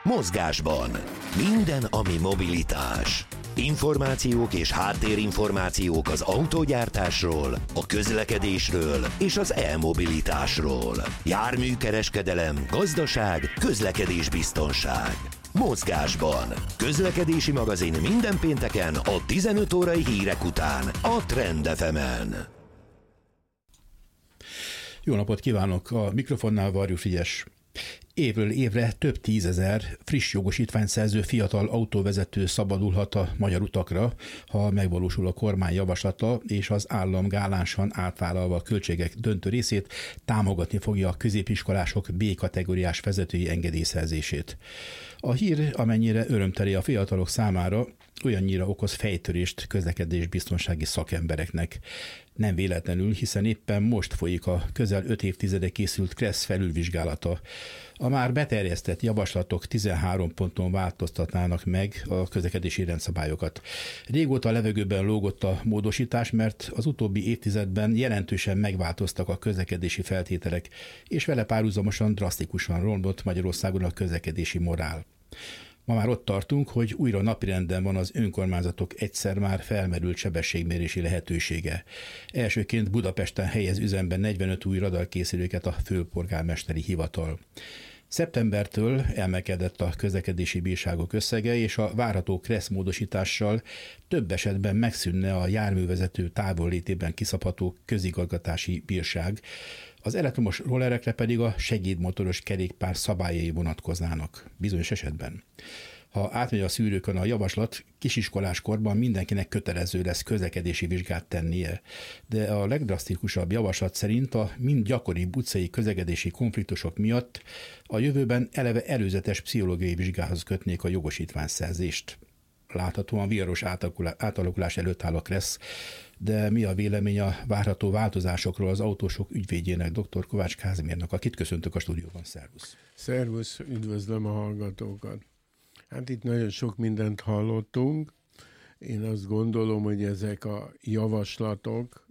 Mozgásban. Minden, ami mobilitás. Információk és háttérinformációk az autógyártásról, a közlekedésről és az e-mobilitásról. Járműkereskedelem, gazdaság, közlekedésbiztonság. Mozgásban. Közlekedési magazin minden pénteken a 15 órai hírek után a Trend FM-en. Jó napot kívánok! A mikrofonnál Varjú Frigyes. Évről évre több tízezer friss jogosítványt szerző fiatal autóvezető szabadulhat a magyar utakra, ha megvalósul a kormány javaslata, és az állam gálánsan átvállalva a költségek döntő részét támogatni fogja a középiskolások B-kategóriás vezetői engedélyszerzését. A hír, amennyire örömteli a fiatalok számára, olyannyira okoz fejtörést közlekedésbiztonsági szakembereknek. Nem véletlenül, hiszen éppen most folyik a közel 5 évtizede készült KRESZ felülvizsgálata. A már beterjesztett javaslatok 13 ponton változtatnának meg a közlekedési rendszabályokat. Régóta levegőben lógott a módosítás, mert az utóbbi évtizedben jelentősen megváltoztak a közlekedési feltételek, és vele párhuzamosan drasztikusan romlott Magyarországon a közlekedési morál. Ma már ott tartunk, hogy újra napirenden van az önkormányzatok egyszer már felmerült sebességmérési lehetősége. Elsőként Budapesten helyez üzembe 45 új radarkészüléket a főpolgármesteri hivatal. Szeptembertől emelkedett a közlekedési bírságok összege, és a várható KRESZ módosítással több esetben megszűnne a járművezető távollétében kiszabható közigazgatási bírság. Az elektromos rollerekre pedig a segédmotoros kerékpár szabályai vonatkoznának bizonyos esetben. Ha átmegy a szűrőkön a javaslat, kisiskolás korban mindenkinek kötelező lesz közlekedési vizsgát tennie. De a legdrasztikusabb javaslat szerint a mind gyakoribb utcai közlekedési konfliktusok miatt a jövőben eleve előzetes pszichológiai vizsgához kötnék a jogosítványszerzést. Láthatóan viharos átalakulás előtt áll a KRESZ, de mi a vélemény a várható változásokról az autósok ügyvédjének, dr. Kovács Kázimérnak, akit köszöntök a stúdióban. Szervusz! Szervusz, üdvözlöm a hallgatókat! Hát itt nagyon sok mindent hallottunk. Én azt gondolom, hogy ezek a javaslatok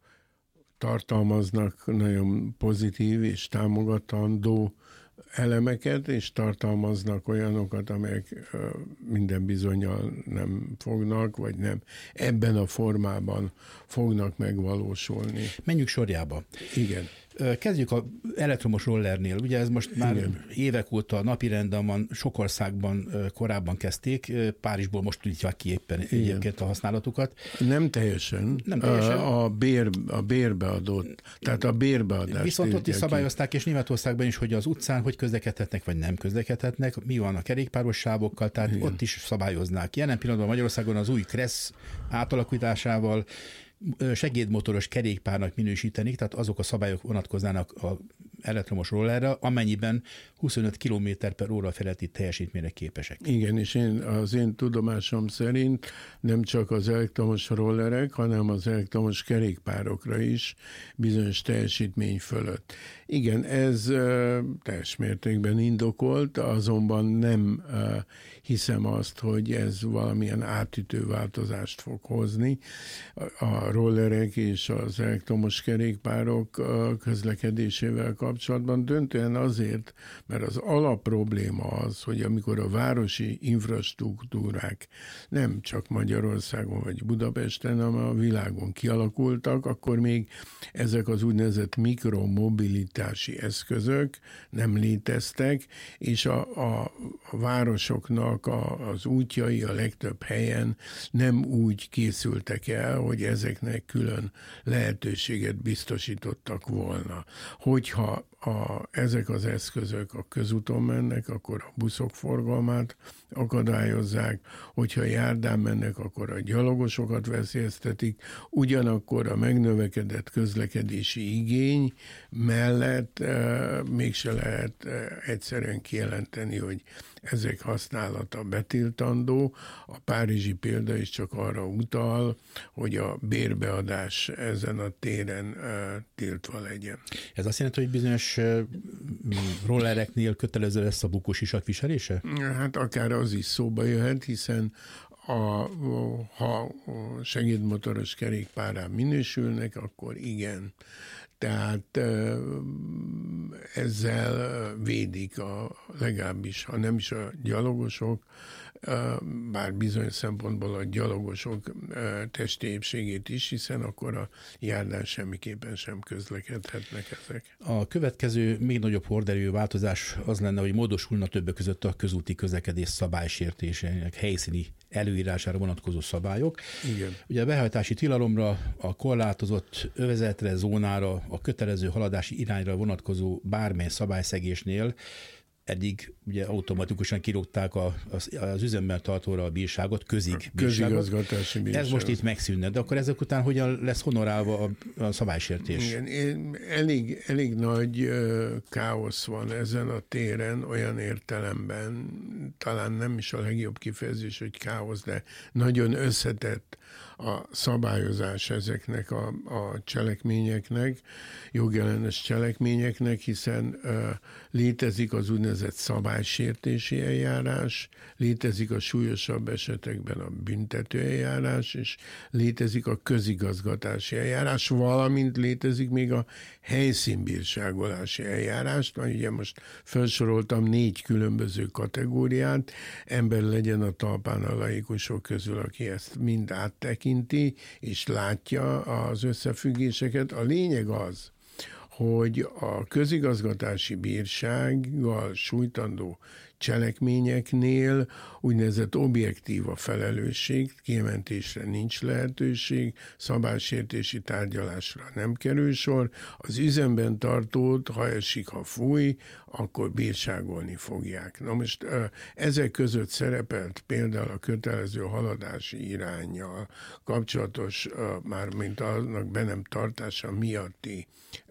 tartalmaznak nagyon pozitív és támogatandó elemeket, és tartalmaznak olyanokat, amelyek minden bizonnyal nem fognak, vagy nem ebben a formában fognak megvalósulni. Menjünk sorjába. Igen. Kezdjük az elektromos rollernél. Ugye ez most már évek óta napirenden van, sok országban korábban kezdték, Párizsból most tudják ki éppen egyébként a használatukat. Nem teljesen. A bérbeadott, tehát a bérbeadást. Viszont ott is szabályozták, és Németországban is, hogy az utcán hogy közlekedhetnek, vagy nem közlekedhetnek, mi van a kerékpáros sávokkal, tehát igen, ott is szabályoznák. Jelen pillanatban Magyarországon az új KRESZ átalakításával segédmotoros kerékpárnak minősítenik, tehát azok a szabályok vonatkoznának az elektromos rollerre, amennyiben 25 km/h feletti teljesítményre képesek. Igen, és az én tudomásom szerint nem csak az elektromos rollerek, hanem az elektromos kerékpárokra is bizonyos teljesítmény fölött. Igen, ez teljes mértékben indokolt, azonban nem hiszem azt, hogy ez valamilyen átütő változást fog hozni. A rollerek és az elektromos kerékpárok közlekedésével kapcsolatban döntően azért, mert az alapprobléma az, hogy amikor a városi infrastruktúrák nem csak Magyarországon vagy Budapesten, hanem a világon kialakultak, akkor még ezek az úgynevezett mikromobilitási eszközök nem léteztek, és a városoknak az útjai a legtöbb helyen nem úgy készültek el, hogy ezeknek külön lehetőséget biztosítottak volna. Hogyha ezek az eszközök a közúton mennek, akkor a buszok forgalmát akadályozzák, hogyha járdán mennek, akkor a gyalogosokat veszélyeztetik, ugyanakkor a megnövekedett közlekedési igény mellett mégse lehet egyszerűen kijelenteni, hogy ezek használata betiltandó. A párizsi példa is csak arra utal, hogy a bérbeadás ezen a téren tiltva legyen. Ez azt jelenti, hogy bizonyos rollereknél kötelező lesz a bukós isak viselése? Hát akár az is szóba jöhet, hiszen ha segédmotoros kerékpárrá minősülnek, akkor igen. Tehát ezzel védik legalábbis, ha nem is a gyalogosok, bár bizonyos szempontból a gyalogosok testi épségét is, hiszen akkor a járdán semmiképpen sem közlekedhetnek ezek. A következő még nagyobb horderejű változás az lenne, hogy módosulna többek között a közúti közlekedés szabálysértésének helyszíni előírására vonatkozó szabályok. Igen. Ugye a behajtási tilalomra, a korlátozott övezetre, zónára, a kötelező haladási irányra vonatkozó bármely szabályszegésnél eddig ugye automatikusan kirúgták az üzemben tartóra a bírságot, közigazgatási bírságot. Ez most itt megszűnne, de akkor ezek után hogyan lesz honorálva a szabálysértés? Igen, elég nagy káosz van ezen a téren, olyan értelemben, talán nem is a legjobb kifejezés, hogy káosz, de nagyon összetett a szabályozás ezeknek a cselekményeknek, jogellenes cselekményeknek, hiszen létezik az úgynevezett szabálysértési eljárás, létezik a súlyosabb esetekben a büntető eljárás, és létezik a közigazgatási eljárás, valamint létezik még a helyszínbírságolási eljárást, majd ugye most felsoroltam 4 különböző kategóriát, ember legyen a talpán a laikusok közül, aki ezt mind áttekinti, és látja az összefüggéseket. A lényeg az, hogy a közigazgatási bírsággal sújtandó cselekményeknél úgynevezett objektív a felelősség, kimentésre nincs lehetőség, szabálysértési tárgyalásra nem kerül sor, az üzemben tartót, ha esik, ha fúj, akkor bírságolni fogják. Na most ezek között szerepelt például a kötelező haladási iránnyal kapcsolatos, mármint annak be nem tartása miatti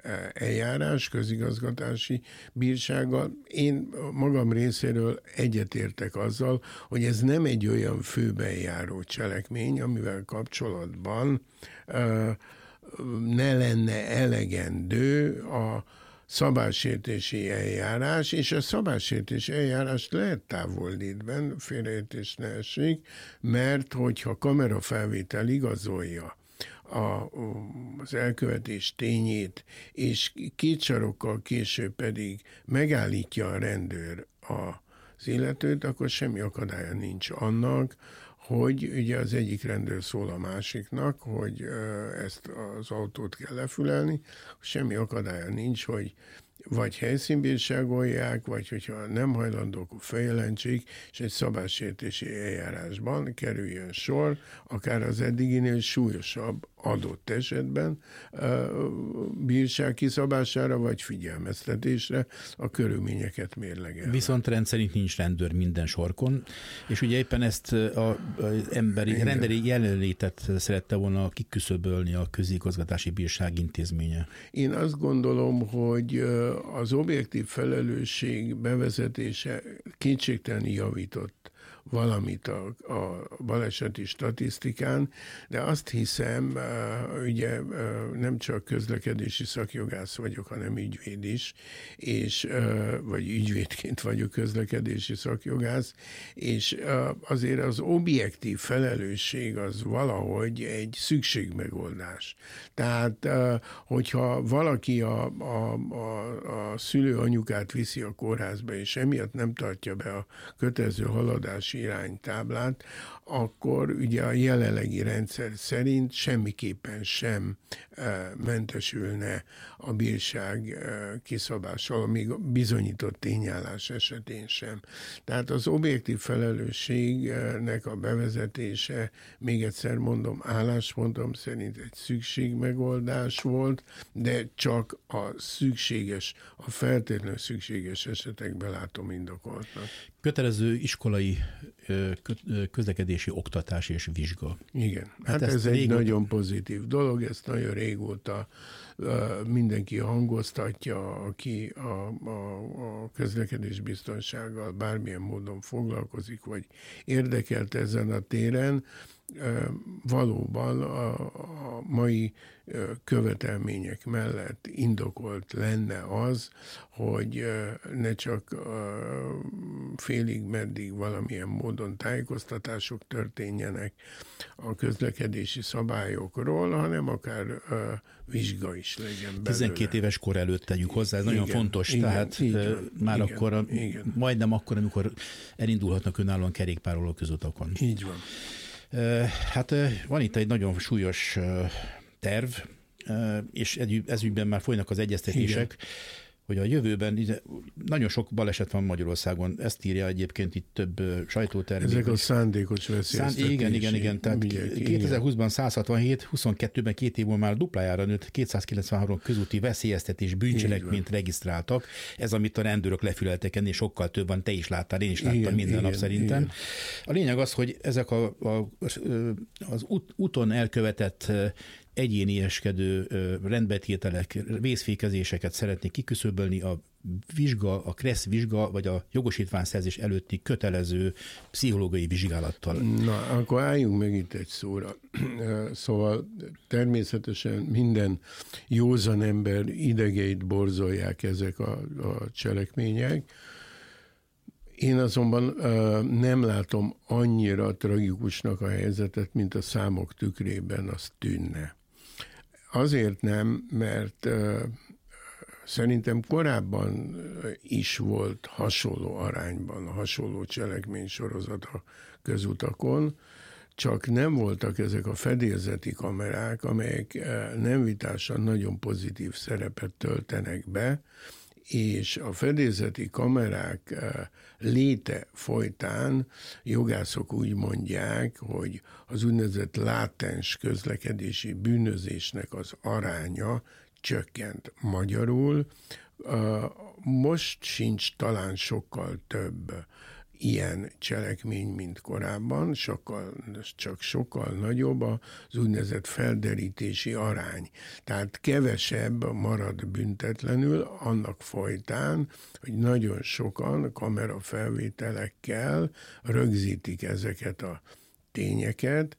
eljárás, közigazgatási bírsággal. Én magam részéről egyetértek azzal, hogy ez nem egy olyan főben járó cselekmény, amivel kapcsolatban ne lenne elegendő a szabálysértési eljárás, és a szabálysértési eljárást lehet távollétben, félreértés ne essék, mert hogyha kamerafelvétel igazolja az elkövetés tényét, és 2 sarokkal később pedig megállítja a rendőr az illetőt, akkor semmi akadálya nincs annak, hogy ugye az egyik rendőr szól a másiknak, hogy ezt az autót kell lefülelni, semmi akadálya nincs, hogy vagy helyszínbírságolják, vagy hogyha nem hajlandók, akkor feljelentsék, és egy szabálysértési eljárásban kerüljön sor, akár az eddiginél súlyosabb adott esetben bírság kiszabására, vagy figyelmeztetésre a körülményeket mérlegelve. Viszont rendszerint nincs rendőr minden sorkon, és ugye éppen ezt az rendőri jelenlétet szerette volna kiküszöbölni a közigazgatási bírság intézménye. Én azt gondolom, hogy az objektív felelősség bevezetése kétségtelenül javított valamit a baleseti statisztikán, de azt hiszem, ugye nem csak közlekedési szakjogász vagyok, hanem ügyvéd is, és, vagy ügyvédként vagyok közlekedési szakjogász, és azért az objektív felelősség az valahogy egy szükségmegoldás. Tehát, hogyha valaki a szülő anyukát viszi a kórházba, és emiatt nem tartja be a kötelező haladási iránytáblát, akkor ugye a jelenlegi rendszer szerint semmiképpen sem mentesülne a bírság kiszabással, még bizonyított tényállás esetén sem. Tehát az objektív felelősségnek a bevezetése, még egyszer mondom, álláspontom szerint egy szükségmegoldás volt, de csak a feltétlenül szükséges esetekben látom indokoltnak. Kötelező iskolai közlekedési oktatás és vizsga. Igen, hát ez egy nagyon pozitív dolog, ezt nagyon régóta mindenki hangoztatja, aki a közlekedésbiztonsággal bármilyen módon foglalkozik, vagy érdekelt ezen a téren. Valóban a mai követelmények mellett indokolt lenne az, hogy ne csak félig meddig valamilyen módon tájékoztatások történjenek a közlekedési szabályokról, hanem akár vizsga is legyen belőle. 12 éves kor előtt tegyük hozzá, ez nagyon fontos, igen, tehát már igen, akkor, igen. Majdnem akkor, amikor elindulhatnak önállóan kerékpároló közutakon. Így van. Hát van itt egy nagyon súlyos terv, és ez ügyben már folynak az egyeztetések, igen. hogy a jövőben nagyon sok baleset van Magyarországon, ezt írja egyébként itt több sajtótermék. Ezek a szándékos veszélyeztetési. Igen. Tehát 2020-ban 167, 22-ben 2 év múlva már duplájára nőtt, 293 közúti veszélyeztetés bűncselekményt regisztráltak. Ez, amit a rendőrök lefüleltek ennél, sokkal több van, te is láttál, én is láttam minden nap szerintem. Igen. A lényeg az, hogy ezek az úton elkövetett egyénieskedő rendbetételek, vészfékezéseket szeretnék kiküszöbölni a vizsga, a KRESZ vizsga, vagy a jogosítványszerzés előtti kötelező pszichológiai vizsgálattal. Na, akkor álljunk meg itt egy szóra. Szóval természetesen minden józan ember idegeit borzolják ezek a cselekmények. Én azonban nem látom annyira tragikusnak a helyzetet, mint a számok tükrében az tűnne. Azért nem, mert szerintem korábban is volt hasonló arányban, hasonló cselekménysorozat a közutakon, csak nem voltak ezek a fedélzeti kamerák, amelyek nem vitásan nagyon pozitív szerepet töltenek be, és a fedélzeti kamerák léte folytán jogászok úgy mondják, hogy az úgynevezett látens közlekedési bűnözésnek az aránya csökkent. Magyarul most sincs talán sokkal több ilyen cselekmény, mint korábban, csak sokkal nagyobb az úgynevezett felderítési arány. Tehát kevesebb marad büntetlenül annak folytán, hogy nagyon sokan kamerafelvételekkel rögzítik ezeket a tényeket,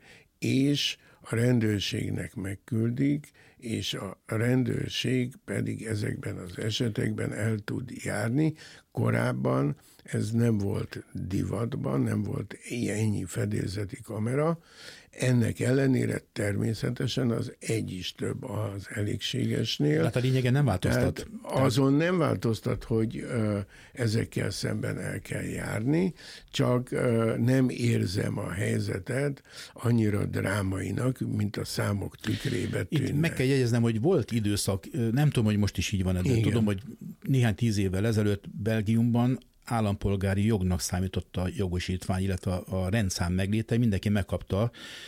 és a rendőrségnek megküldik, és a rendőrség pedig ezekben az esetekben el tud járni. Korábban ez nem volt divatban, nem volt ennyi fedélzeti kamera, ennek ellenére természetesen az egy is több az elégségesnél. Hát a lényegen nem változtat. Azon nem változtat, hogy ezekkel szemben el kell járni, csak nem érzem a helyzetet annyira drámainak, mint a számok tükrébe tűnnek. Itt meg kell jegyeznem, hogy volt időszak, nem tudom, hogy most is így van, de tudom, hogy néhány 10 évvel ezelőtt Belgiumban állampolgári jognak számított a jogosítvány, illetve a rendszám megléte, mindenki megkapta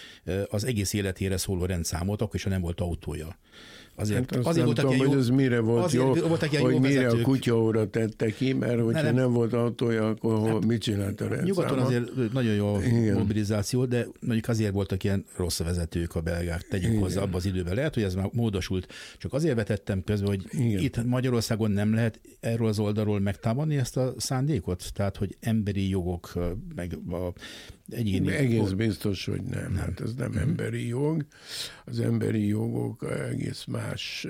az egész életére szóló rendszámot, akkor is, ha nem volt autója. Azért voltak ilyen jó, hogy ez mire volt jó, hogy mire a kutyaóra tette ki, mert hogyha nem volt autója, akkor mit csinált a rendszáma? Nyugaton azért nagyon jó mobilizáció, de mondjuk azért voltak ilyen rossz vezetők a belgák, tegyünk hozzá abban az időben. Lehet, hogy ez már módosult. Csak azért vetettem közben, hogy itt Magyarországon nem lehet erről az oldalról megtámadni ezt a szándékot? Tehát, hogy emberi jogok, meg a egyéni... Egész biztos, hogy nem. Hát ez nem emberi jog. Az emberi jogok egész más,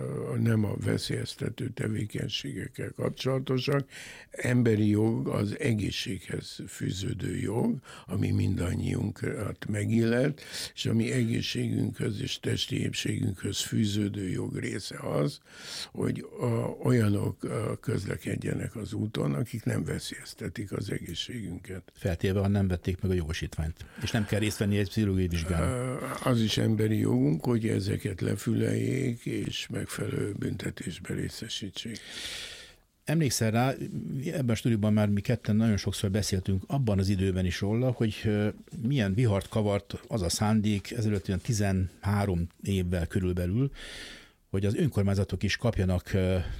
nem a veszélyeztető tevékenységekkel kapcsolatosak. Emberi jog az egészséghez fűződő jog, ami mindannyiunkat megillet, és ami egészségünkhöz és testi épségünkhöz fűződő jog része az, hogy olyanok közlekedjenek az úton, akik nem veszélyeztetik az egészségünket. Feltéve, ha nem vették meg a jogosítványt, és nem kell részt venni egy pszichológiai vizsgálón. Az is emberi jogunk, hogy ezeket lefüleljék, és megfelelő büntetésbe részesítsék. Emlékszel rá, ebben a stúdióban már mi ketten nagyon sokszor beszéltünk abban az időben is róla, hogy milyen vihart kavart az a szándék ezelőtt olyan 13 évvel körülbelül, hogy az önkormányzatok is kapjanak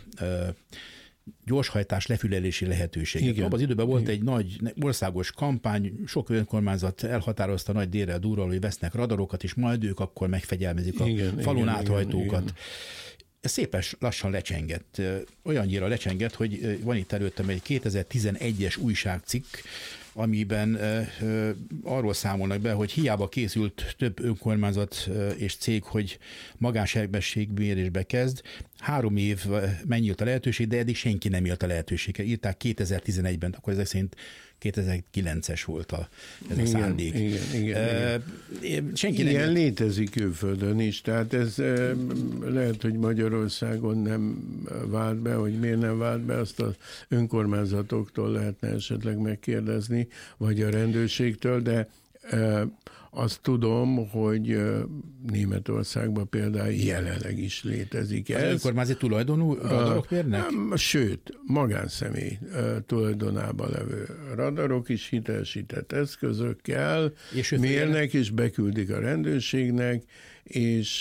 gyorshajtás lefülelési lehetőséget. Abban az időben volt egy nagy országos kampány, sok önkormányzat elhatározta nagy délre durral, hogy vesznek radarokat, és majd ők akkor megfegyelmezik a falun áthajtókat. Igen. Ez szépen lassan lecsengett. Olyannyira lecsengett, hogy van itt előttem egy 2011-es újságcikk, amiben arról számolnak be, hogy hiába készült több önkormányzat és cég, hogy magánsebességmérésbe kezd, 3 év megnyílt a lehetőség, de eddig senki nem élt a lehetőséggel. Írták 2011-ben, akkor ezek szerint 2009-es volt ez a szándék. Igen. Senki ilyen nem létezik külföldön is, tehát ez lehet, hogy Magyarországon nem vált be, hogy miért nem vált be, azt az önkormányzatoktól lehetne esetleg megkérdezni, vagy a rendőrségtől, de azt tudom, hogy Németországban például jelenleg is létezik ez. Az önkormányzati tulajdonú radarok mérnek? Sőt, magánszemély tulajdonában levő radarok is hitelesített eszközökkel mérnek, és beküldik a rendőrségnek, és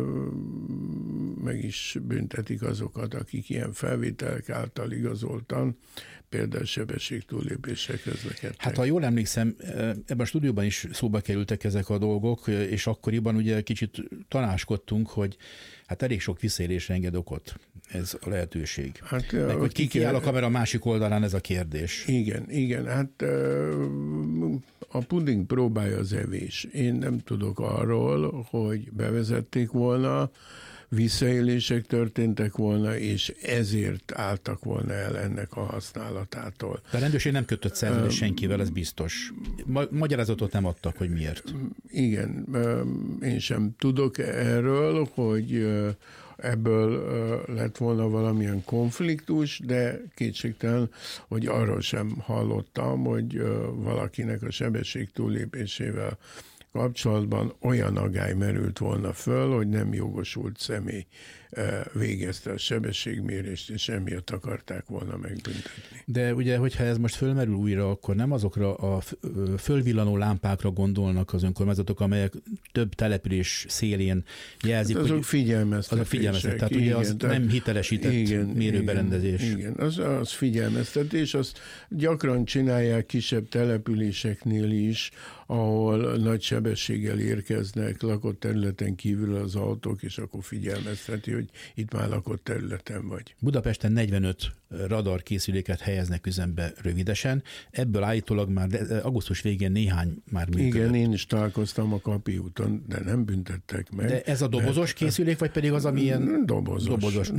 meg is büntetik azokat, akik ilyen felvételek által igazoltan például sebességtúllépésre közlekedtek. Hát ha jól emlékszem, ebben a stúdióban is szóba kerültek ezek a dolgok, és akkoriban ugye kicsit tanáskodtunk, hogy hát elég sok visszaélésre enged okot ez a lehetőség. Hát, meg, hogy ki áll a kamera másik oldalán, ez a kérdés. Igen, hát a puding próbálja az evés. Én nem tudok arról, hogy bevezették volna, visszaélések történtek volna, és ezért álltak volna el ennek a használatától. De a rendőrség nem kötött szerződést senkivel, ez biztos. Magyarázatot nem adtak, hogy miért. Igen, én sem tudok erről, hogy ebből lett volna valamilyen konfliktus, de kétségtelen, hogy arról sem hallottam, hogy valakinek a sebesség túllépésével kapcsolatban olyan aggály merült volna föl, hogy nem jogosult személy végezte a sebességmérést, és emiatt akarták volna megbüntetni. De ugye, hogyha ez most fölmerül újra, akkor nem azokra a fölvillanó lámpákra gondolnak az önkormányzatok, amelyek több település szélén jelzik, hát azok figyelmeztetések. Tehát ugye az nem hitelesített mérőberendezés. Igen, az figyelmeztetés, azt gyakran csinálják kisebb településeknél is, ahol nagy sebességgel érkeznek lakott területen kívül az autók, és akkor figyelmezteti, hogy itt már lakott területen vagy. Budapesten 45 radarkészüléket helyeznek üzembe rövidesen, ebből állítólag már augusztus végén néhány már működött. Igen, én is találkoztam a Kapi úton, de nem büntettek meg. De ez a dobozos készülék, vagy pedig az, ami ilyen... Dobozos.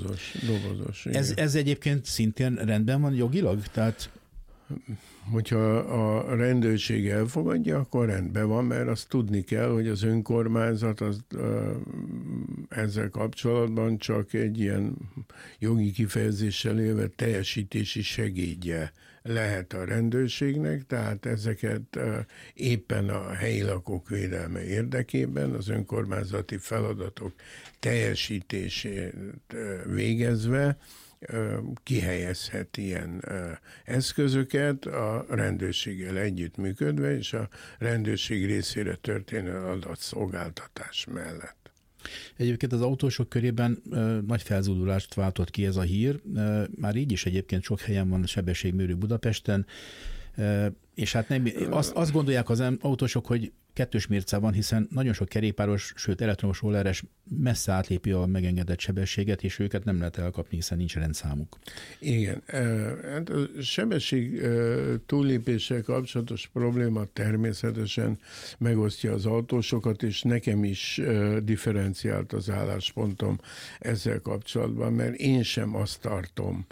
Ez egyébként szintén rendben van jogilag? Tehát... Hogyha a rendőrség elfogadja, akkor rendben van, mert azt tudni kell, hogy az önkormányzat az, ezzel kapcsolatban csak egy ilyen jogi kifejezéssel élve teljesítési segédje lehet a rendőrségnek, tehát ezeket éppen a helyi lakók védelme érdekében az önkormányzati feladatok teljesítését végezve kihelyezhet ilyen eszközöket a rendőrséggel együttműködve, és a rendőrség részére történő adatszolgáltatás mellett. Egyébként az autósok körében nagy felzúdulást váltott ki ez a hír. Már így is egyébként sok helyen van sebességmérő Budapesten, és hát nem, azt gondolják az autósok, hogy kettős mérce van, hiszen nagyon sok kerékpáros, sőt elektromos rolleres messze átlépi a megengedett sebességet, és őket nem lehet elkapni, hiszen nincs rendszámuk. Igen. Hát a sebesség túllépéssel kapcsolatos probléma természetesen megosztja az autósokat, és nekem is differenciált az álláspontom ezzel kapcsolatban, mert én sem azt tartom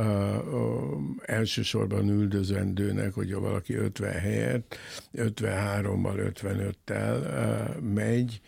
elsősorban üldözendőnek, hogy ha valaki 50 helyett 53-mal, 55-tel megy,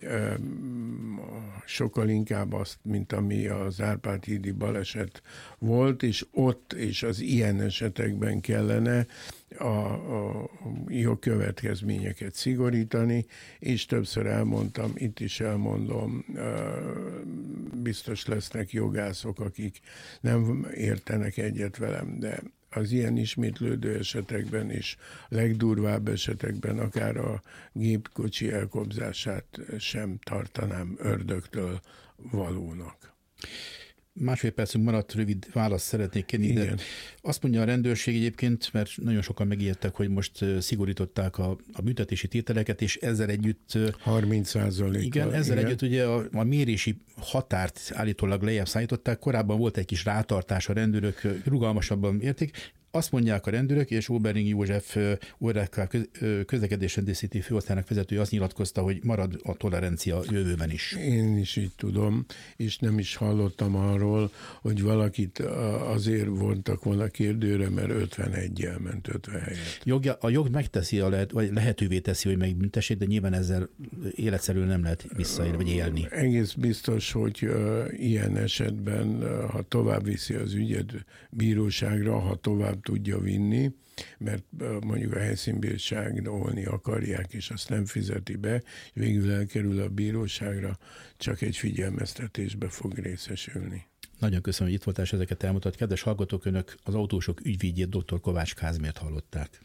sokkal inkább azt, mint ami az Árpád-hídi baleset volt, és ott és az ilyen esetekben kellene a jogkövetkezményeket szigorítani, és többször elmondtam, itt is elmondom, biztos lesznek jogászok, akik nem értenek egyet velem, de az ilyen ismétlődő esetekben és legdurvább esetekben akár a gépkocsi elkobzását sem tartanám ördögtől valónak. Másfél percünk maradt, rövid választ szeretnék kérni, de azt mondja a rendőrség egyébként, mert nagyon sokan megijedtek, hogy most szigorították a büntetési tételeket, és ezzel együtt... 30%-kal. Igen, ezzel együtt ugye a mérési határt állítólag lejjebb szállították. Korábban volt egy kis rátartás, a rendőrök rugalmasabban érték. Azt mondják a rendőrök, és Oberling József ORK közlekedésrendészeti főosztályának vezetője azt nyilatkozta, hogy marad a tolerancia jövőben is. Én is így tudom, és nem is hallottam arról, hogy valakit azért vontak volna kérdőre, mert 51-jel ment 50 helyet. A jog megteszi, vagy lehetővé teszi, hogy megbüntessék, de nyilván ezzel életszerűen nem lehet visszaélni, vagy élni. Egész biztos, hogy ilyen esetben, ha tovább viszi az ügyet bíróságra, ha tovább tudja vinni, mert mondjuk a helyszínbírságnolni akarják, és azt nem fizeti be, végül elkerül a bíróságra, csak egy figyelmeztetésbe fog részesülni. Nagyon köszönöm, hogy itt voltál, és ezeket elmutat. Kedves hallgatók, önök az autósok ügyvédjét, dr. Kovács Kázmért hallották.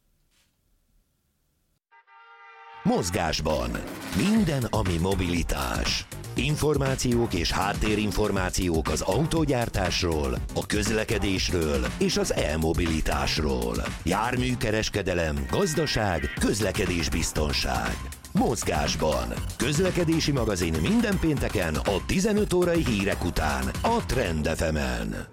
Mozgásban. Minden, ami mobilitás. Információk és háttérinformációk az autógyártásról, a közlekedésről és az e-mobilitásról. Járműkereskedelem, gazdaság, közlekedésbiztonság. Mozgásban. Közlekedési magazin minden pénteken a 15 órai hírek után a Trend FM-en.